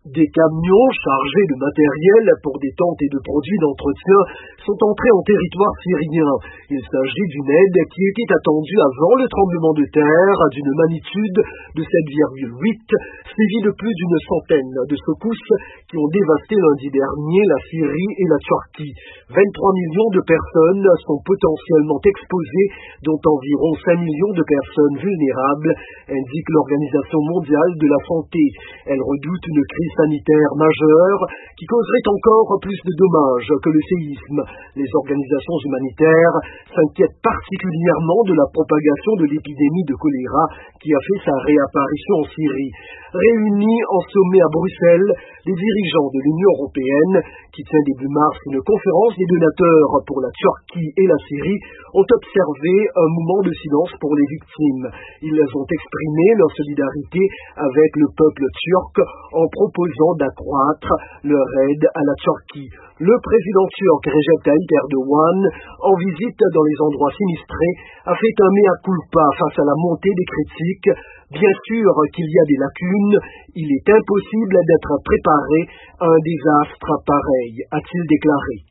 Des camions chargés de matériel pour des tentes et de produits d'entretien sont entrés en territoire syrien. Il s'agit d'une aide qui était attendue avant le tremblement de terre d'une magnitude de 7,8, suivi de plus d'une centaine de secousses qui ont dévasté lundi dernier la Syrie et la Turquie. 23 millions de personnes sont potentiellement exposées, dont environ 5 millions de personnes vulnérables, indique l'Organisation mondiale de la santé. Elle redoute une crise sanitaire majeure qui causerait encore plus de dommages que le séisme. Les organisations humanitaires s'inquiètent particulièrement de la propagation de l'épidémie de choléra qui a fait sa réapparition en Syrie. Réunis en sommet à Bruxelles, les dirigeants de l'Union européenne, qui tient début mars une conférence des donateurs pour la Turquie et la Syrie, ont observé un moment de silence pour les victimes. Ils ont exprimé leur solidarité avec le peuple turc en proposant d'accroître leur aide à la Turquie. Le président turc Recep Tayyip Erdogan, en visite dans les endroits sinistrés, a fait un mea culpa face à la montée des critiques. Bien sûr qu'il y a des lacunes, il est impossible d'être préparé à un désastre pareil, a-t-il déclaré.